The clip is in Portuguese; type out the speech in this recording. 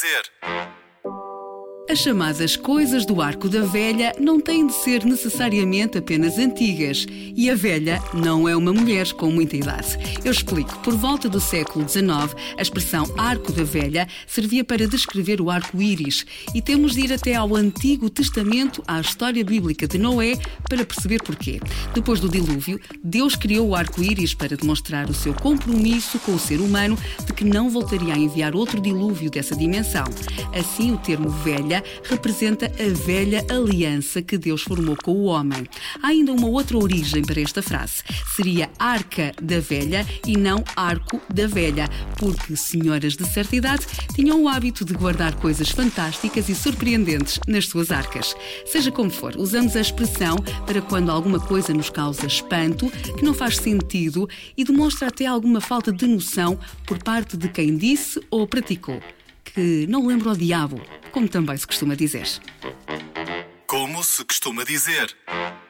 dizer. As chamadas coisas do arco da velha não têm de ser necessariamente apenas antigas. E a velha não é uma mulher com muita idade. Eu explico. Por volta do século XIX, a expressão arco da velha servia para descrever o arco-íris. E temos de ir até ao Antigo Testamento, à história bíblica de Noé, para perceber porquê. Depois do dilúvio, Deus criou o arco-íris para demonstrar o seu compromisso com o ser humano de que não voltaria a enviar outro dilúvio dessa dimensão. Assim, o termo velha representa a velha aliança que Deus formou com o homem. Há ainda uma outra origem para esta frase. Seria arca da velha e não arco da velha, porque senhoras de certa idade tinham o hábito de guardar coisas fantásticas e surpreendentes nas suas arcas. Seja como for, usamos a expressão para quando alguma coisa nos causa espanto, que não faz sentido e demonstra até alguma falta de noção por parte de quem disse ou praticou. Que não lembra ao diabo, como também se costuma dizer. Como se costuma dizer.